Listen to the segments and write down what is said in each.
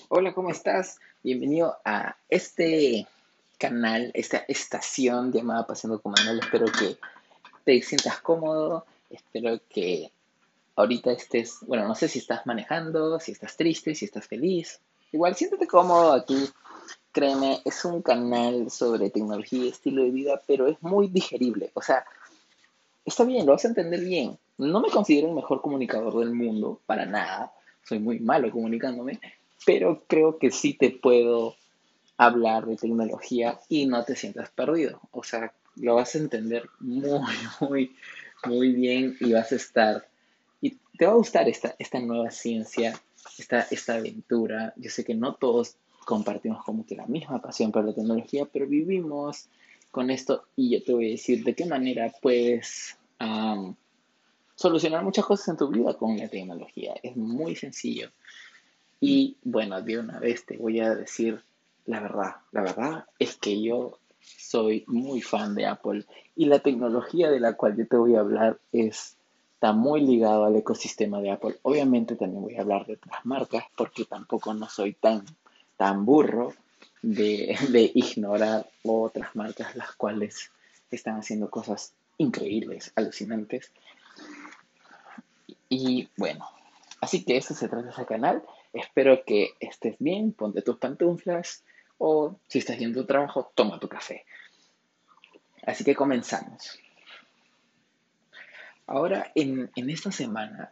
Hola, ¿cómo estás? Bienvenido a este canal, esta estación llamada Paseando con Manuel. Espero que te sientas cómodo, espero que ahorita estés, bueno, no sé si estás manejando, si estás triste, si estás feliz. Igual, siéntate cómodo aquí. Créeme, es un canal sobre tecnología y estilo de vida, pero es muy digerible. O sea, está bien, lo vas a entender bien. No me considero el mejor comunicador del mundo, para nada. Soy muy malo comunicándome, pero creo que sí te puedo hablar de tecnología y no te sientas perdido. O sea, lo vas a entender muy, muy, muy bien y vas a estar, y te va a gustar esta nueva ciencia, esta aventura. Yo sé que no todos compartimos como que la misma pasión por la tecnología, pero vivimos con esto y yo te voy a decir de qué manera puedes solucionar muchas cosas en tu vida con la tecnología. Es muy sencillo. Y bueno, de una vez te voy a decir la verdad. La verdad es que yo soy muy fan de Apple y la tecnología de la cual yo te voy a hablar está muy ligado al ecosistema de Apple. Obviamente también voy a hablar de otras marcas porque tampoco no soy tan burro de ignorar otras marcas las cuales están haciendo cosas increíbles, alucinantes. Y bueno, así que eso se trata ese canal. Espero que estés bien, ponte tus pantuflas o si estás haciendo tu trabajo, toma tu café. Así que comenzamos. Ahora, en esta semana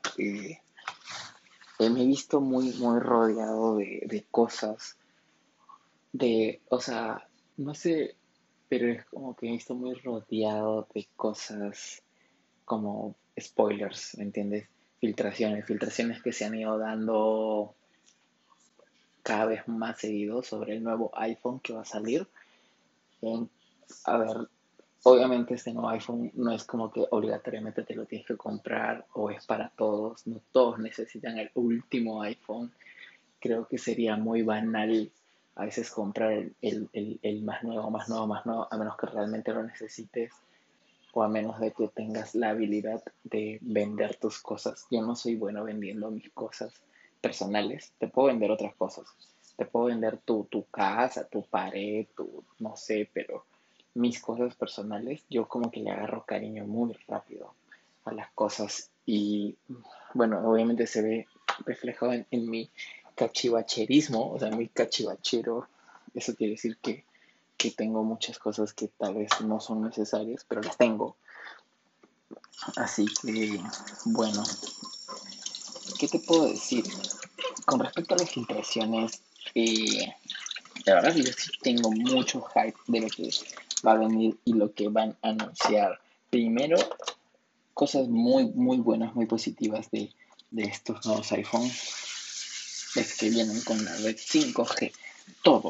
me he visto muy rodeado de cosas, o sea, no sé, pero es como que me he visto muy rodeado de cosas como spoilers, ¿me entiendes? Filtraciones que se han ido dando cada vez más seguido sobre el nuevo iPhone que va a salir. En- a ver, obviamente este nuevo iPhone no es como que obligatoriamente te lo tienes que comprar o es para todos, no todos necesitan el último iPhone. Creo que sería muy banal a veces comprar el más nuevo, a menos que realmente lo necesites o a menos de que tengas la habilidad de vender tus cosas. Yo no soy bueno vendiendo mis cosas personales, te puedo vender otras cosas. Te puedo vender tu casa, tu pared, no sé, pero mis cosas personales, yo como que le agarro cariño muy rápido a las cosas y bueno, obviamente se ve reflejado en mi cachivacherismo, o sea, muy cachivachero. Eso quiere decir que tengo muchas cosas que tal vez no son necesarias, pero las tengo. Así que, bueno, ¿qué te puedo decir? Con respecto a las filtraciones, la verdad es que yo sí tengo mucho hype de lo que va a venir y lo que van a anunciar. Primero, cosas muy buenas, muy positivas de estos nuevos iPhone, es que vienen con la red 5G. Todos,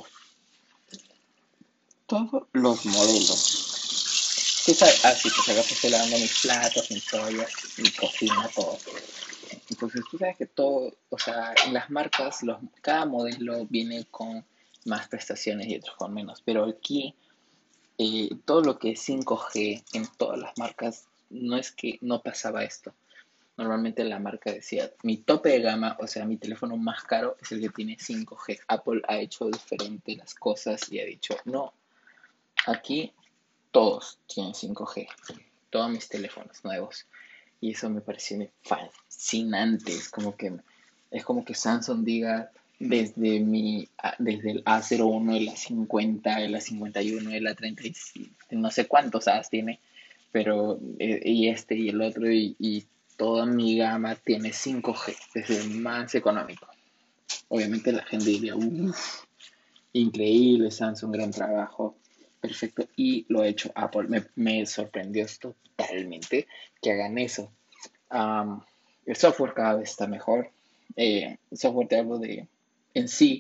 todos los modelos. Tú sabes, sí, pues acá estoy lavando mis platos, mi toalla, mi cocina, todo. Entonces, tú sabes que todo, o sea, en las marcas, cada modelo viene con más prestaciones y otros con menos, pero aquí todo lo que es 5G en todas las marcas, no es que no pasaba esto. Normalmente la marca decía, mi tope de gama, o sea, mi teléfono más caro es el que tiene 5G. Apple ha hecho diferente las cosas y ha dicho, no, aquí todos tienen 5G, todos mis teléfonos nuevos. Y eso me pareció fascinante. Es como que Samsung diga desde el A01, el A50, el A51, el A35, no sé cuántos A's tiene, pero y este y el otro y toda mi gama tiene 5G, desde el más económico. Obviamente la gente diría, uff, increíble, Samsung, gran trabajo, perfecto. Y lo ha hecho Apple. Me sorprendió totalmente que hagan eso. Um, el software cada vez está mejor. El software te hablo en sí,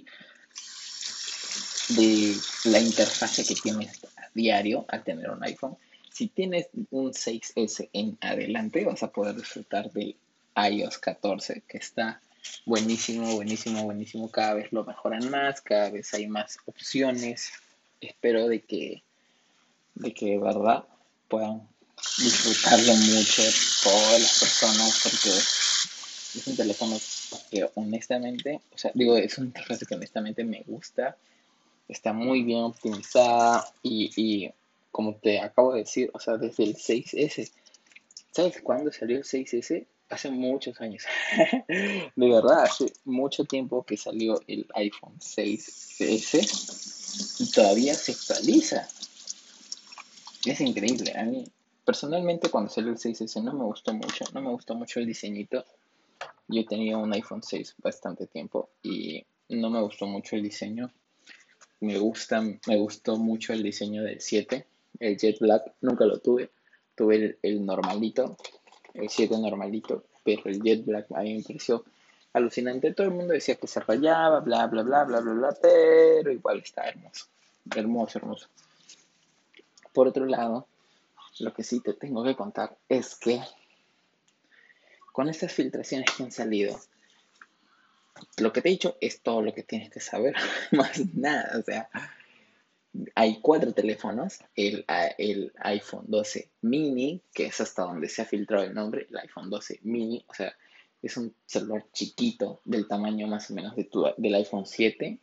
de la interfase que tienes a diario al tener un iPhone. Si tienes un 6S en adelante, vas a poder disfrutar del iOS 14, que está buenísimo, buenísimo, buenísimo. Cada vez lo mejoran más, cada vez hay más opciones. Espero de que de verdad puedan disfrutarlo mucho todas las personas, porque es un teléfono que honestamente, o sea, digo, es una interfaz que honestamente me gusta, está muy bien optimizada y como te acabo de decir, o sea, desde el 6S, ¿sabes cuándo salió el 6S? Hace muchos años. De verdad, hace mucho tiempo que salió el iPhone 6S y todavía se actualiza. Es increíble. A mí, personalmente, cuando salió el 6S no me gustó mucho. No me gustó mucho el diseñito. Yo tenía un iPhone 6 bastante tiempo y no me gustó mucho el diseño. Me gustó mucho el diseño del 7, el Jet Black. Nunca lo tuve. Tuve el normalito, el 7 normalito, pero el Jet Black a mí me pareció alucinante. Todo el mundo decía que se rayaba, bla, bla, bla, bla, bla, bla, pero igual está hermoso. Hermoso, hermoso. Por otro lado, lo que sí te tengo que contar es que con estas filtraciones que han salido, lo que te he dicho es todo lo que tienes que saber, más nada. O sea, hay cuatro teléfonos, el iPhone 12 mini, que es hasta donde se ha filtrado el nombre, el iPhone 12 mini, o sea, es un celular chiquito del tamaño más o menos del iPhone 7,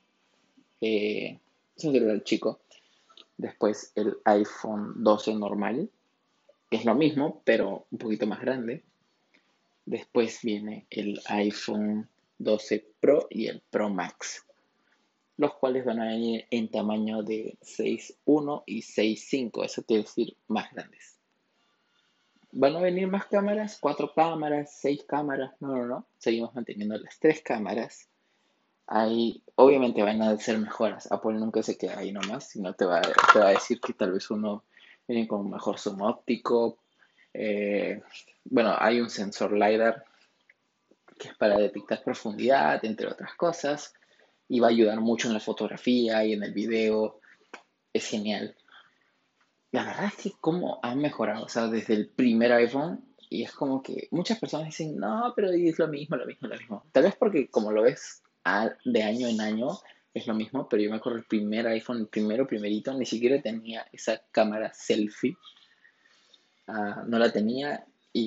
es un celular chico. Después el iPhone 12 normal, que es lo mismo, pero un poquito más grande. Después viene el iPhone 12 Pro y el Pro Max, los cuales van a venir en tamaño de 6.1 y 6.5, eso quiere decir más grandes. ¿Van a venir más cámaras? ¿Cuatro cámaras? ¿Seis cámaras? No, no, no. Seguimos manteniendo las tres cámaras. Ahí, obviamente van a ser mejoras. Apple nunca se queda ahí nomás, sino te va a decir que tal vez uno viene con un mejor zoom óptico. Eh, bueno, hay un sensor LiDAR que es para detectar profundidad, entre otras cosas, y va a ayudar mucho en la fotografía y en el video. Es genial. La verdad es que cómo han mejorado, o sea, desde el primer iPhone, y es como que muchas personas dicen, no, pero es lo mismo, lo mismo, lo mismo. Tal vez porque como lo ves de año en año, es lo mismo, pero yo me acuerdo el primer iPhone, el primero, primerito, ni siquiera tenía esa cámara selfie. No la tenía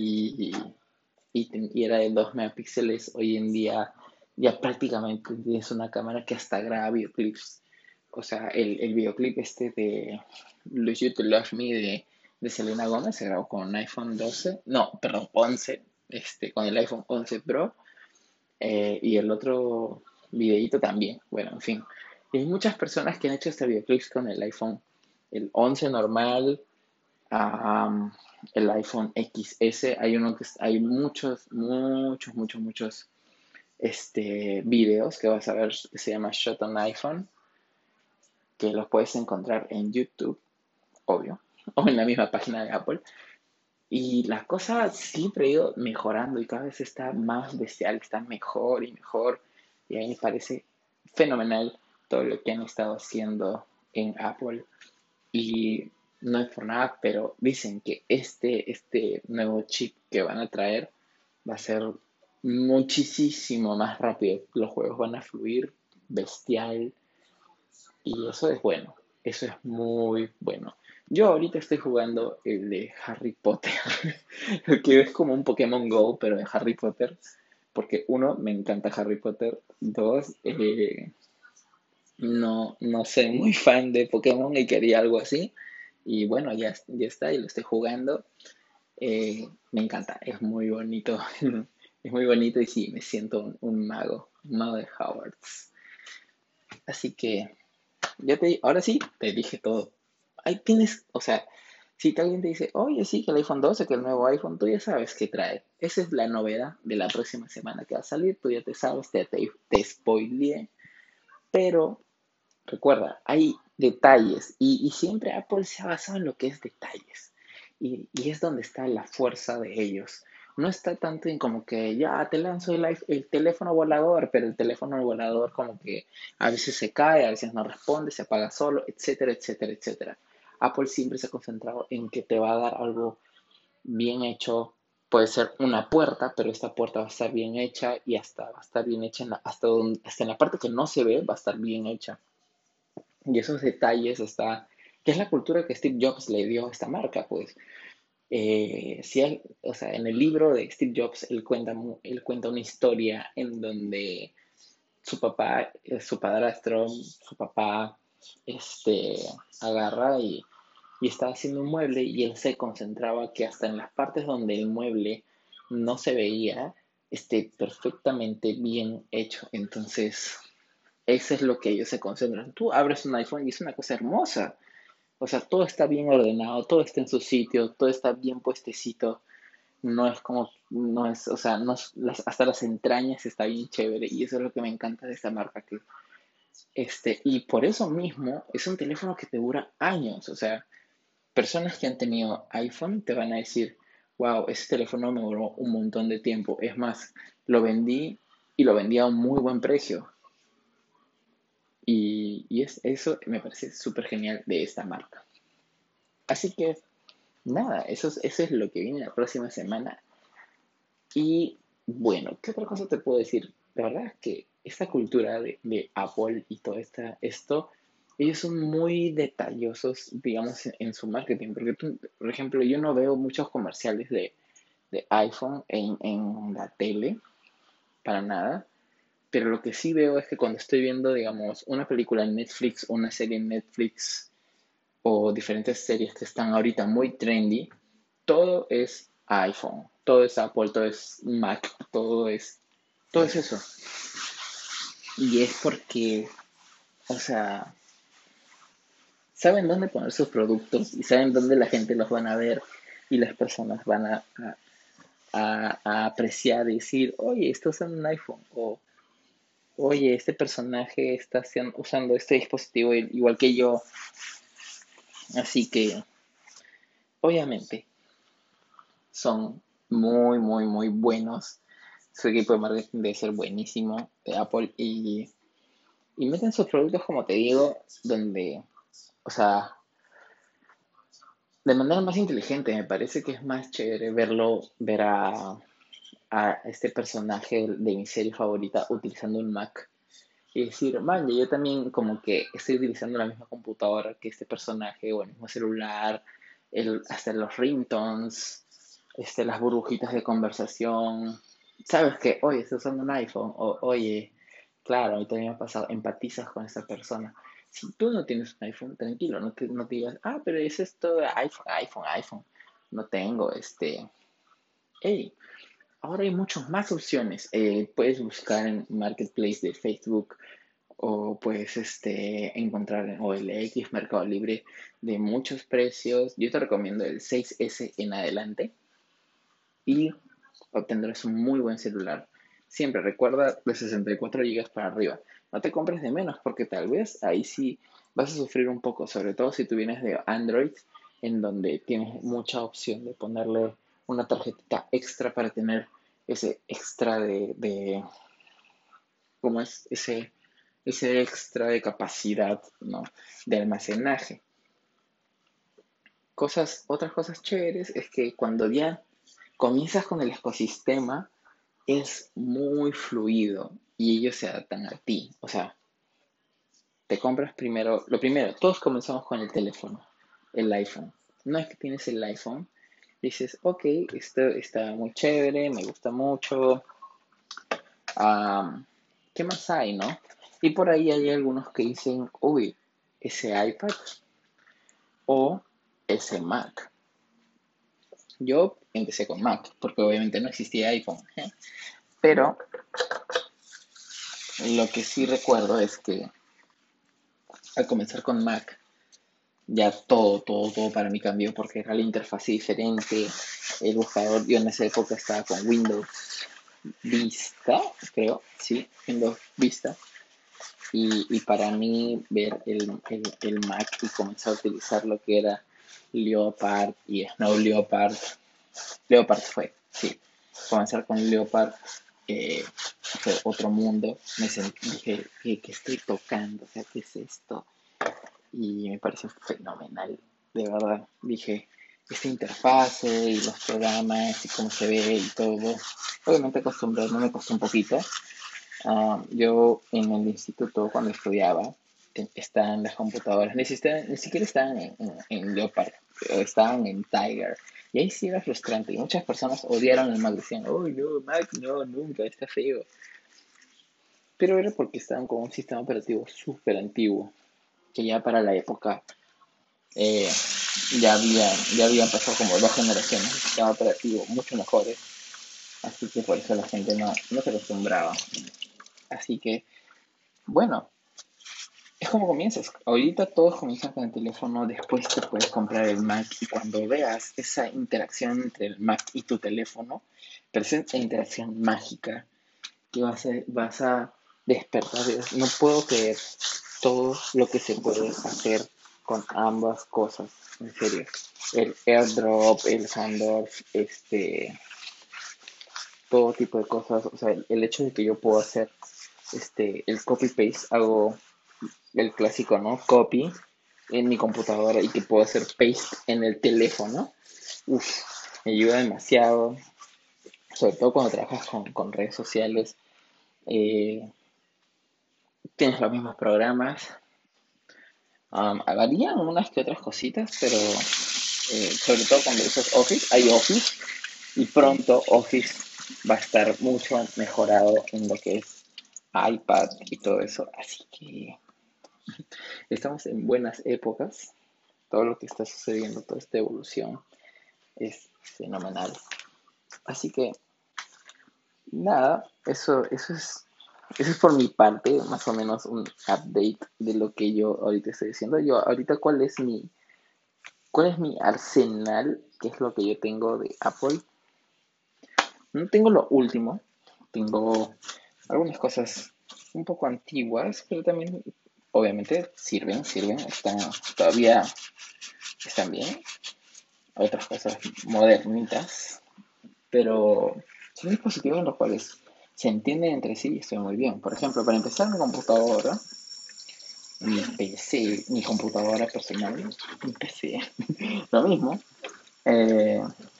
y era de 2 megapíxeles. Hoy en día ya prácticamente tienes una cámara que hasta graba videoclips. O sea, el videoclip este de Lose You to Love Me de Selena Gomez se grabó con un iPhone 12, no, perdón, 11, con el iPhone 11 Pro, y el otro videito también. Bueno, en fin. Y hay muchas personas que han hecho este videoclips con el iPhone, el 11 normal, a el iPhone XS. Hay muchos, muchos, muchos, muchos videos que vas a ver que se llama Shot on iPhone, que los puedes encontrar en YouTube, obvio, o en la misma página de Apple. Y la cosa siempre ha ido mejorando y cada vez está más bestial, está mejor y mejor. Y a mí me parece fenomenal todo lo que han estado haciendo en Apple. Y no es por nada, pero dicen que este nuevo chip que van a traer va a ser muchísimo más rápido. Los juegos van a fluir bestial y eso es bueno. Eso es muy bueno. Yo ahorita estoy jugando el de Harry Potter, que es como un Pokémon Go, pero de Harry Potter. Porque uno, me encanta Harry Potter. Dos, no soy muy fan de Pokémon y quería algo así. Y bueno, ya está, y lo estoy jugando. Me encanta, es muy bonito. Es muy bonito y sí, me siento un mago de Hogwarts. Así que ahora sí, te dije todo. Ahí tienes, o sea, si alguien te dice, oye, sí, que el iPhone 12, que el nuevo iPhone, tú ya sabes qué trae. Esa es la novedad de la próxima semana que va a salir. Tú ya te sabes, te spoileé. Pero recuerda, hay detalles y siempre Apple se ha basado en lo que es detalles. Y es donde está la fuerza de ellos. No está tanto en como que ya te lanzo el teléfono volador, pero el teléfono volador como que a veces se cae, a veces no responde, se apaga solo, etcétera, etcétera, etcétera. Apple siempre se ha concentrado en que te va a dar algo bien hecho. Puede ser una puerta, pero esta puerta va a estar bien hecha y hasta va a estar bien hecha hasta en la parte que no se ve va a estar bien hecha. Y esos detalles que es la cultura que Steve Jobs le dio a esta marca, pues. o sea, en el libro de Steve Jobs, él cuenta una historia en donde su papá, su padrastro, su papá, este, agarra y estaba haciendo un mueble y él se concentraba que hasta en las partes donde el mueble no se veía, esté perfectamente bien hecho. Entonces, eso es lo que ellos se concentran. Tú abres un iPhone y es una cosa hermosa. O sea, todo está bien ordenado, todo está en su sitio, todo está bien puestecito. No es como, no es, o sea, no es- hasta las entrañas está bien chévere. Y eso es lo que me encanta de esta marca. Y por eso mismo es un teléfono que te dura años. O sea, personas que han tenido iPhone te van a decir, wow, ese teléfono me duró un montón de tiempo. Es más, lo vendí y lo vendí a un muy buen precio. Eso me parece súper genial de esta marca. Así que nada, eso es lo que viene la próxima semana. Y bueno, ¿qué otra cosa te puedo decir? La verdad es que esta cultura de Apple y todo esto, ellos son muy detallosos, digamos, en su marketing. Porque por ejemplo, yo no veo muchos comerciales de iPhone en la tele, para nada. Pero lo que sí veo es que cuando estoy viendo, digamos, una película en Netflix, una serie en Netflix o diferentes series que están ahorita muy trendy, todo es iPhone, todo es Apple, todo es Mac, todo es eso. Y es porque, o sea, saben dónde poner sus productos y saben dónde la gente los van a ver y las personas van a apreciar y decir, oye, esto es un iPhone, o oye, este personaje está usando este dispositivo igual que yo. Así que, obviamente, son muy, muy, muy buenos. Su equipo de marketing debe ser buenísimo de Apple y meten sus productos, como te digo, donde, o sea, de manera más inteligente. Me parece que es más chévere ver a este personaje de mi serie favorita utilizando un Mac y decir, man, yo también como que estoy utilizando la misma computadora que este personaje o el mismo celular, hasta los ringtones, las burbujitas de conversación. Sabes que, oye, estás usando un iPhone, o oye, claro, a mí también me ha pasado, empatizas con esta persona. Si tú no tienes un iPhone, tranquilo, no te digas, ah, pero es esto de iPhone. No tengo, hey, ahora hay muchas más opciones. Puedes buscar en Marketplace de Facebook o puedes encontrar en OLX, Mercado Libre, de muchos precios. Yo te recomiendo el 6S en adelante y obtendrás un muy buen celular. Siempre recuerda de 64 GB para arriba. No te compres de menos porque tal vez ahí sí vas a sufrir un poco, sobre todo si tú vienes de Android, en donde tienes mucha opción de ponerle una tarjetita extra para tener ese extra ¿cómo es? Ese extra de capacidad, ¿no? De almacenaje. Otras cosas chéveres es que cuando ya comienzas con el ecosistema, es muy fluido y ellos se adaptan a ti. O sea, te compras primero, lo primero, todos comenzamos con el teléfono, el iPhone. No es que tienes el iPhone, dices, ok, esto está muy chévere, me gusta mucho. ¿Qué más hay, no? Y por ahí hay algunos que dicen, uy, ese iPad o ese Mac. Yo empecé con Mac, porque obviamente no existía iPhone. ¿Eh? Pero lo que sí recuerdo es que al comenzar con Mac, ya todo para mí cambió porque era la interfaz diferente. El buscador, yo en esa época estaba con Windows Vista, creo, sí, Windows Vista. Y para mí ver el Mac y comenzar a utilizar lo que era Leopard y Snow Leopard fue, sí, comenzar con Leopard fue otro mundo. Dije, ¿qué estoy tocando? O sea, ¿qué es esto? Y me pareció fenomenal, de verdad. Dije, esta interfase y los programas y cómo se ve y todo. Obviamente acostumbrarme me costó un poquito. Yo en el instituto cuando estudiaba estaban las computadoras, ni siquiera estaban en Leopard, estaban en Tiger Y ahí sí era frustrante. Y muchas personas odiaron el Mac. Decían, uy, no, Mac, no, nunca, está feo. Pero era porque estaban con un sistema operativo súper antiguo, que ya para la época eh, ya habían pasado como 2 generaciones de sistema operativo mucho mejores. Así que por eso la gente no se acostumbraba. Así que, bueno, es como comienzas. Ahorita todos comienzan con el teléfono, después te puedes comprar el Mac y cuando veas esa interacción entre el Mac y tu teléfono, pero esa interacción mágica que vas a despertar. No puedo creer todo lo que se puede hacer con ambas cosas, en serio. El AirDrop, el Sandorf, todo tipo de cosas. O sea, el hecho de que yo puedo hacer el copy-paste, hago el clásico, ¿no? Copy en mi computadora y que puedo hacer paste en el teléfono. Uf, me ayuda demasiado, sobre todo cuando trabajas con redes sociales. eh, Tienes los mismos programas. Varían unas que otras cositas, pero sobre todo cuando usas Office, hay Office y pronto Office va a estar mucho mejorado en lo que es iPad y todo eso. Así que estamos en buenas épocas. Todo lo que está sucediendo, toda esta evolución es fenomenal. Así que nada, eso es por mi parte, más o menos un update de lo que yo ahorita estoy diciendo. Yo ahorita, ¿cuál es mi arsenal? ¿Qué es lo que yo tengo de Apple? No tengo lo último, tengo algunas cosas un poco antiguas, pero también obviamente sirven, todavía están bien. Otras cosas modernitas, pero son dispositivos en los cuales se entienden entre sí y estoy muy bien. Por ejemplo, para empezar, mi computadora, mi PC, mi computadora personal, mi PC, lo mismo, eh,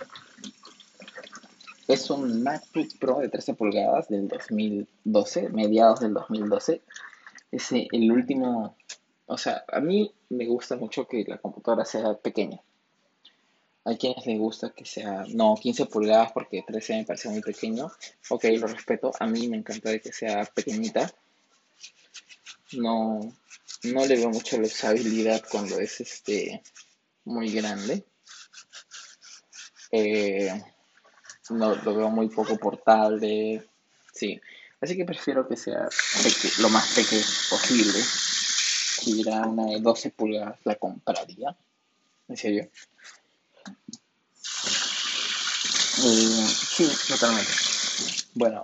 es un MacBook Pro de 13 pulgadas del 2012, mediados del 2012. Es el último, o sea, a mí me gusta mucho que la computadora sea pequeña. Hay quienes les gusta que sea, no, 15 pulgadas porque 13 me parece muy pequeño. Ok, lo respeto. A mí me encanta de que sea pequeñita. No, no le veo mucho la usabilidad cuando es muy grande. Eh, no, lo veo muy poco portable. Sí. Así que prefiero que sea lo más pequeño posible. Si hubiera una de 12 pulgadas, la compraría. En serio. Sí, totalmente. Bueno,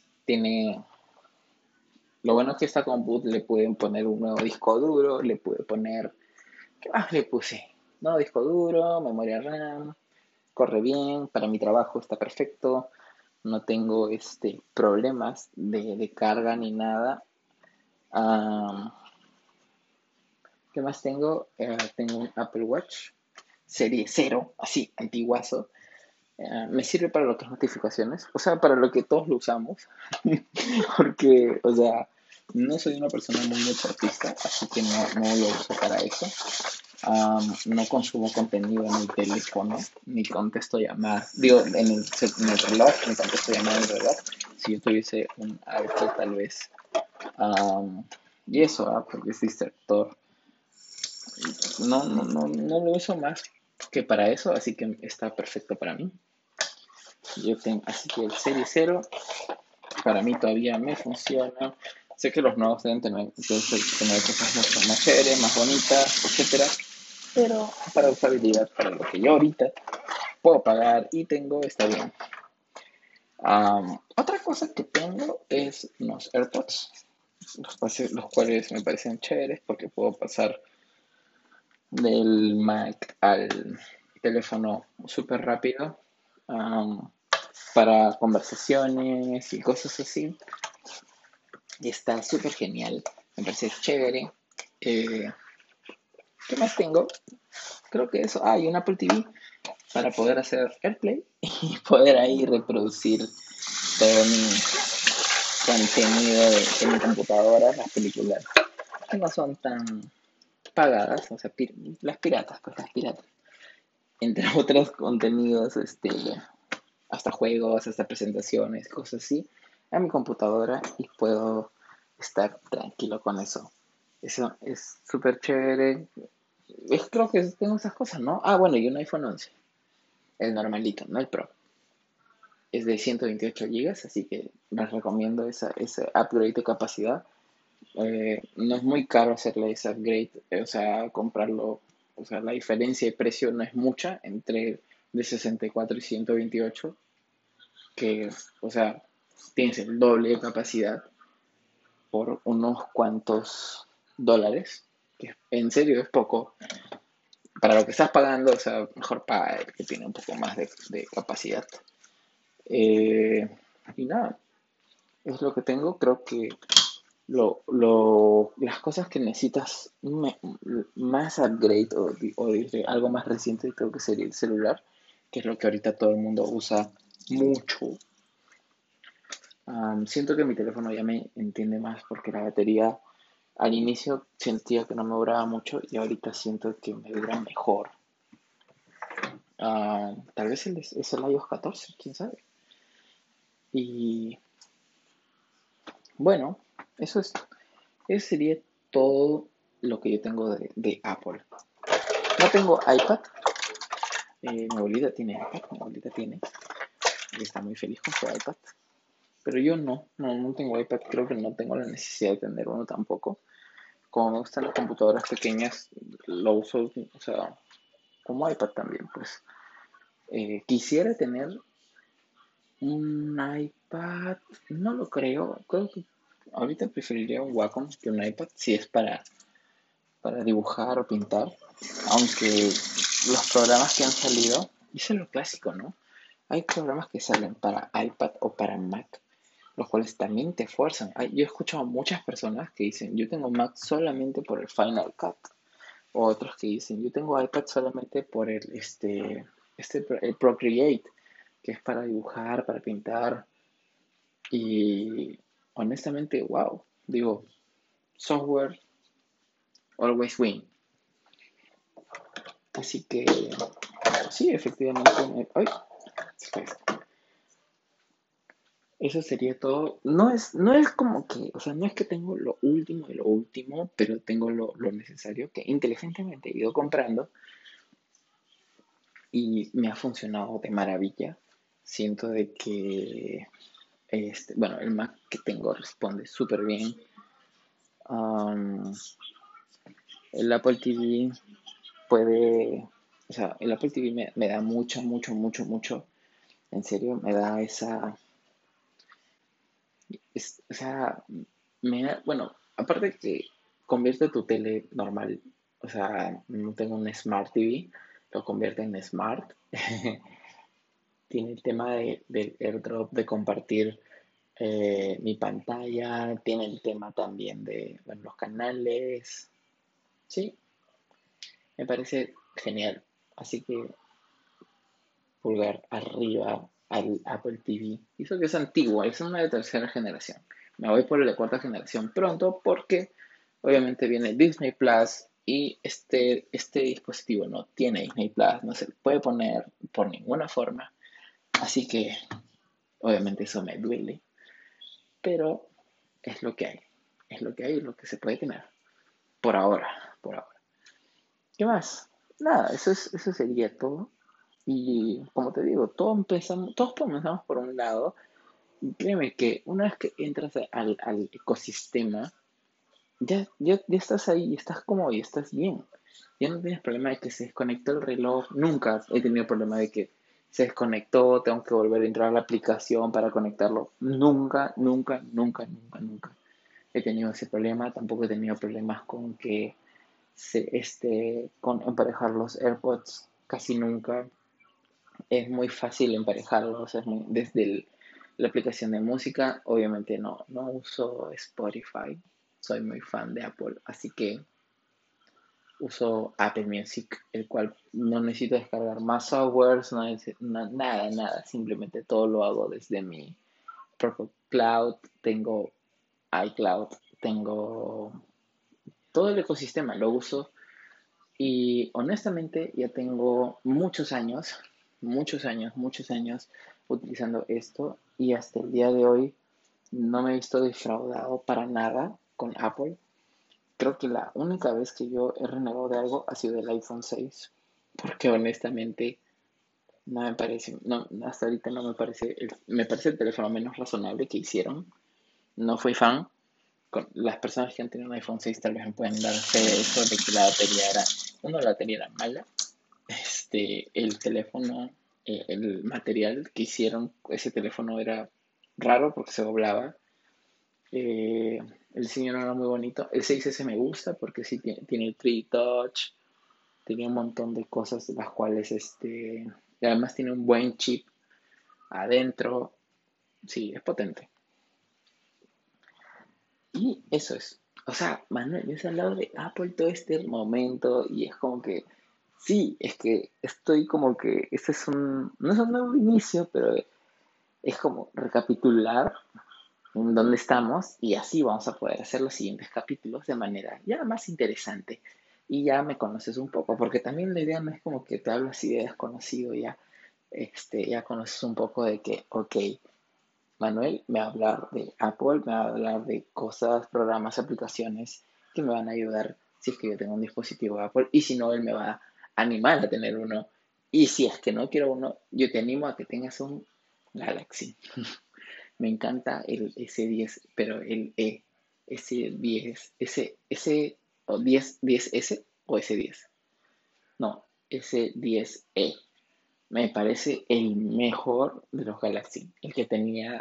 lo bueno es que esta compu le pueden poner un nuevo disco duro, le puede poner, ¿qué más le puse? Nuevo disco duro, memoria RAM, corre bien, para mi trabajo está perfecto, no tengo problemas de carga ni nada. Am, ¿Qué más tengo? Tengo un Apple Watch serie cero, así, antiguazo. Me sirve para lo que es notificaciones, o sea, para lo que todos lo usamos, porque, o sea, no soy una persona muy deportista, así que no lo uso para eso. No consumo contenido en el teléfono, ni contesto llamadas. Digo, en el reloj, ni contesto llamadas en el reloj. Si yo tuviese un iPhone, tal vez. Am, y eso, porque es distractor. No lo uso más que para eso, así que está perfecto para mí. Así que el Serie cero para mí todavía me funciona. Sé que los nuevos deben tener cosas mucho más chéveres, más bonitas, etcétera. Pero para usabilidad, para lo que yo ahorita puedo pagar y tengo, está bien. Otra cosa que tengo es unos AirPods, los cuales me parecen chéveres porque puedo pasar del Mac al teléfono súper rápido. am, para conversaciones y cosas así. Y está súper genial. Me parece chévere. Eh, ¿Qué más tengo? Creo que eso. Y un Apple TV para poder hacer AirPlay y poder ahí reproducir todo mi contenido de mi computadora, las películas que no son tan pagadas, o sea, las piratas, pues las piratas. entre otros contenidos, hasta juegos, hasta presentaciones, cosas así, a mi computadora y puedo estar tranquilo con eso. Eso es súper chévere. Creo que tengo esas cosas, ¿no? Ah, bueno, y un iPhone 11, el normalito, no el Pro. Es de 128 gigas, así que les recomiendo ese upgrade de capacidad. No es muy caro hacerle ese upgrade, o sea, comprarlo, o sea, la diferencia de precio no es mucha entre de 64 y 128, que, o sea, tienes el doble de capacidad por unos cuantos dólares, que en serio es poco. Para lo que estás pagando, o sea, mejor paga el que tiene un poco más de capacidad. Eh, y nada, es lo que tengo. Creo que las cosas que necesitas más upgrade o algo más reciente creo que sería el celular, que es lo que ahorita todo el mundo usa mucho. Siento que mi teléfono ya me entiende más porque la batería al inicio sentía que no me duraba mucho y ahorita siento que me dura mejor. Tal vez es el iOS 14, quién sabe. Y bueno, eso sería todo lo que yo tengo de Apple. No tengo iPad. Mi abuelita tiene iPad, mi abuelita tiene y está muy feliz con su iPad. Pero yo no tengo iPad, creo que no tengo la necesidad de tener uno tampoco. Como me gustan las computadoras pequeñas, lo uso, o sea, como iPad también, pues. Quisiera tener un iPad, no lo creo que ahorita preferiría un Wacom que un iPad si es para dibujar o pintar, aunque los programas que han salido, y eso es lo clásico, ¿no? Hay programas que salen para iPad o para Mac, los cuales también te fuerzan. Yo he escuchado a muchas personas que dicen, yo tengo Mac solamente por el Final Cut, o otros que dicen, yo tengo iPad solamente por el Procreate, que es para dibujar, para pintar, y honestamente, wow, digo, software always win. Así que sí, efectivamente, ay, eso sería todo. No es como que, o sea, no es que tengo lo último de lo último, pero tengo lo necesario que inteligentemente he ido comprando y me ha funcionado de maravilla. Siento de que, bueno, el Mac que tengo responde súper bien. Am, el Apple TV puede, o sea, el Apple TV me da mucho, mucho, mucho, mucho. En serio, me da o sea, bueno, aparte que convierte tu tele normal, o sea, no tengo un Smart TV, lo convierte en Smart. Tiene el tema del AirDrop, de compartir mi pantalla, tiene el tema también de, bueno, los canales. Sí, me parece genial. Así que pulgar arriba al Apple TV. Y eso que es antiguo, es una de tercera generación. Me voy por el de cuarta generación pronto porque obviamente viene Disney Plus y este dispositivo no tiene Disney Plus, no se le puede poner por ninguna forma. Así que obviamente eso me duele, pero es lo que hay. Es lo que hay, es lo que se puede tener. Por ahora, por ahora. ¿Qué más? Nada, eso sería todo. Y como te digo, todos comenzamos por un lado. Y créeme que una vez que entras al ecosistema, ya estás ahí, estás cómodo y estás bien. Ya no tienes problema de que se desconectó el reloj. Nunca he tenido problema de que se desconectó, tengo que volver a entrar a la aplicación para conectarlo. Nunca, nunca, nunca, nunca, nunca he tenido ese problema. Tampoco he tenido problemas con que con emparejar los AirPods. Casi nunca. Es muy fácil emparejarlos, desde la aplicación de música. Obviamente no uso Spotify, soy muy fan de Apple, así que uso Apple Music, el cual no necesito descargar más softwares, nada, nada, simplemente todo lo hago desde mi propio cloud. Tengo iCloud, tengo todo el ecosistema, lo uso Y honestamente ya tengo muchos años utilizando esto y hasta el día de hoy no me he visto defraudado para nada con Apple. Creo que la única vez que yo he renegado de algo ha sido el iPhone 6, porque honestamente no me parece, no, hasta ahorita no me parece, me parece el teléfono menos razonable que hicieron. No fui fan. Las personas que han tenido un iPhone 6 tal vez me pueden dar fe de eso, de que la batería era mala. El teléfono, el material que hicieron ese teléfono era raro porque se doblaba. Eh, el diseño no era muy bonito. El 6S me gusta porque sí tiene el 3D Touch, tiene un montón de cosas de las cuales, y además tiene un buen chip adentro. Sí, es potente. Y eso es. O sea, Manuel, yo he hablado de Apple todo este momento y es como que, sí, es que estoy como que, este es no es un nuevo inicio, pero es como recapitular en dónde estamos y así vamos a poder hacer los siguientes capítulos de manera ya más interesante. Y ya me conoces un poco, porque también la idea no es como que te hablas y de desconocido, ya, ya conoces un poco de que, ok, Manuel me va a hablar de Apple, me va a hablar de cosas, programas, aplicaciones que me van a ayudar si es que yo tengo un dispositivo Apple y si no, él me va a animar a tener uno. Y si es que no quiero uno, yo te animo a que tengas un Galaxy. Me encanta el S10, pero el S10, o 10S o S10. No, S10e. Me parece el mejor de los Galaxy. El que tenía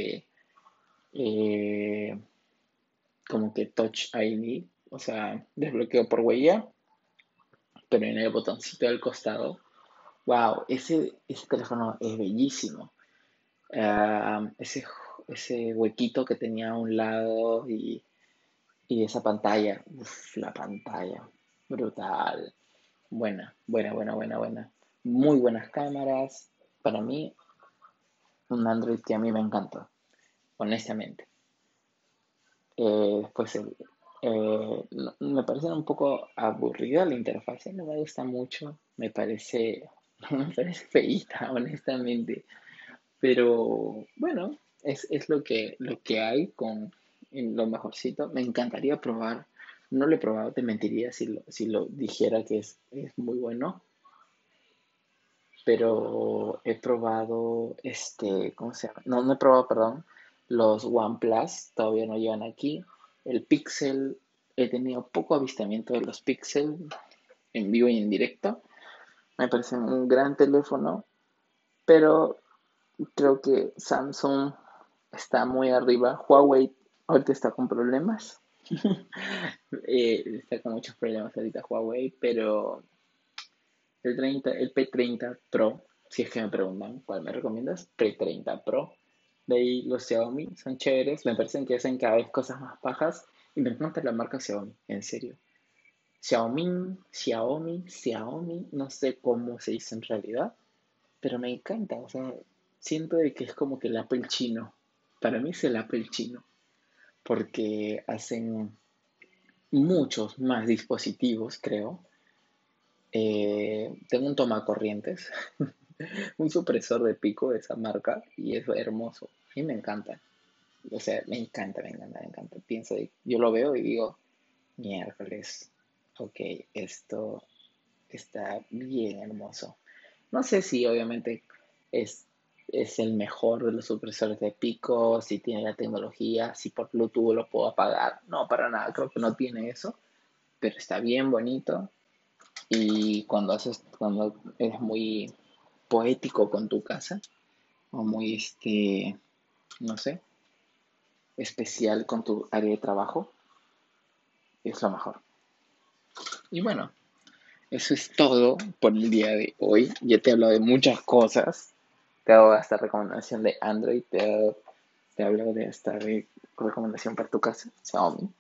eh, como que Touch ID, o sea, desbloqueo por huella, pero en el botoncito del costado. Wow, ese teléfono es bellísimo. Ese huequito que tenía a un lado y esa pantalla, uf, la pantalla, brutal. Buena, buena, buena, buena, buena. Muy buenas cámaras. Para mí, un Android que a mí me encantó, honestamente. Después, me parece un poco aburrida la interfaz, no me gusta mucho, me parece feíta, honestamente. Pero bueno, es lo que hay con en lo mejorcito. Me encantaría probar, no lo he probado, te mentiría si lo dijera que es muy bueno, pero he probado, ¿cómo se llama? No, no he probado, perdón, los OnePlus, todavía no llegan aquí. El Pixel, he tenido poco avistamiento de los Pixel en vivo y en directo. Me parece un gran teléfono, pero creo que Samsung está muy arriba. Huawei ahorita está con problemas. Está con muchos problemas ahorita Huawei, pero el P30 Pro, si es que me preguntan cuál me recomiendas, P30 Pro. De ahí los Xiaomi son chéveres, me parecen que hacen cada vez cosas más pajas y me encanta la marca Xiaomi, en serio. Xiaomi, no sé cómo se dice en realidad, pero me encanta, o sea, siento de que es como que el Apple chino. Para mí es el Apple chino, porque hacen muchos más dispositivos, creo. Tengo un tomacorrientes, un supresor de pico de esa marca y es hermoso. A mí me encanta. O sea, me encanta, me encanta, me encanta. Yo lo veo y digo, miércoles, ok, esto está bien hermoso. No sé si obviamente es, es el mejor de los supresores de pico, si tiene la tecnología, si por Bluetooth lo puedo apagar. No, para nada, creo que no tiene eso, pero está bien bonito. Y cuando eres muy poético con tu casa, o muy, no sé, especial con tu área de trabajo, es lo mejor. Y bueno, eso es todo por el día de hoy. Ya te he hablado de muchas cosas. Te hago esta recomendación de Android, te hablo de esta recomendación para tu casa, Xiaomi.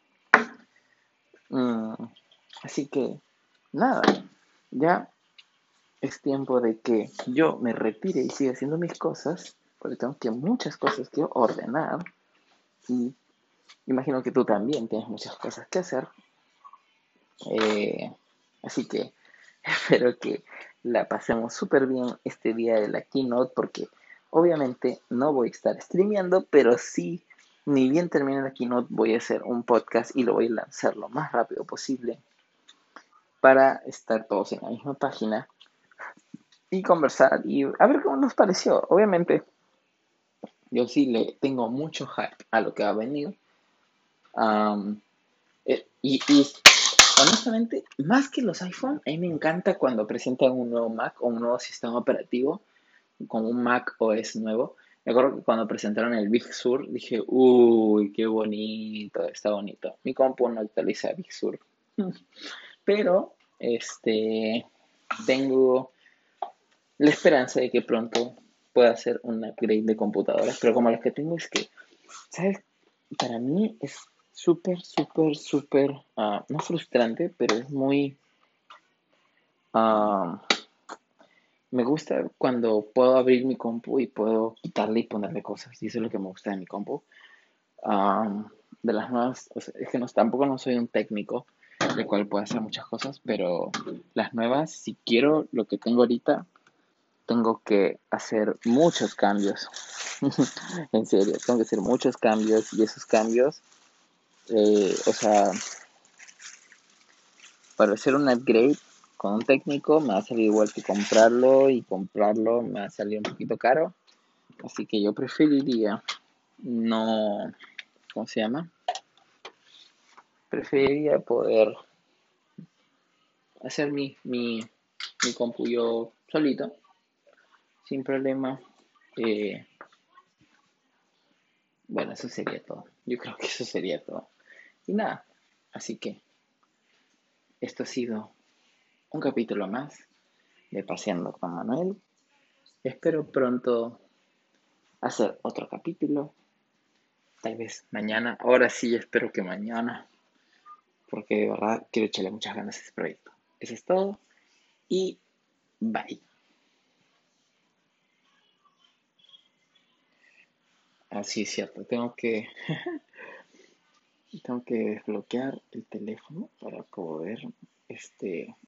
Mm, así que, nada, ya es tiempo de que yo me retire y siga haciendo mis cosas, porque tengo muchas cosas que ordenar. Y imagino que tú también tienes muchas cosas que hacer. Eh, Así que espero que la pasemos súper bien este día de la keynote porque obviamente no voy a estar streameando, pero sí, ni bien termine la keynote voy a hacer un podcast y lo voy a lanzar lo más rápido posible para estar todos en la misma página y conversar y a ver cómo nos pareció. Obviamente yo sí le tengo mucho hype a lo que va a venir. Am, y honestamente, más que los iPhone, a mí me encanta cuando presentan un nuevo Mac o un nuevo sistema operativo, como un Mac OS nuevo. Me acuerdo que cuando presentaron el Big Sur, dije, uy, qué bonito, está bonito. Mi compu no actualiza Big Sur. Pero, tengo la esperanza de que pronto pueda hacer un upgrade de computadoras. Pero como las que tengo es que, ¿sabes? Para mí es súper, no frustrante, pero es muy... ah, me gusta cuando puedo abrir mi compu y puedo quitarle y ponerle cosas. Y eso es lo que me gusta de mi compu. Ah, de las nuevas, o sea, es que no, tampoco no soy un técnico, el cual puede hacer muchas cosas, pero las nuevas, si quiero lo que tengo ahorita, tengo que hacer muchos cambios. En serio, tengo que hacer muchos cambios y esos cambios, o sea, para hacer un upgrade con un técnico me va a salir igual que comprarlo y comprarlo me va a salir un poquito caro. Así que yo preferiría no, ¿cómo se llama? Preferiría poder hacer mi compu yo solito, sin problema. Eh, bueno, eso sería todo. Yo creo que eso sería todo. Y nada, así que esto ha sido un capítulo más de Paseando con Manuel. Espero pronto hacer otro capítulo. Tal vez mañana. Ahora sí, espero que mañana. Porque de verdad quiero echarle muchas ganas a este proyecto. Eso es todo. Y bye. Así es cierto. Tengo que desbloquear el teléfono para poder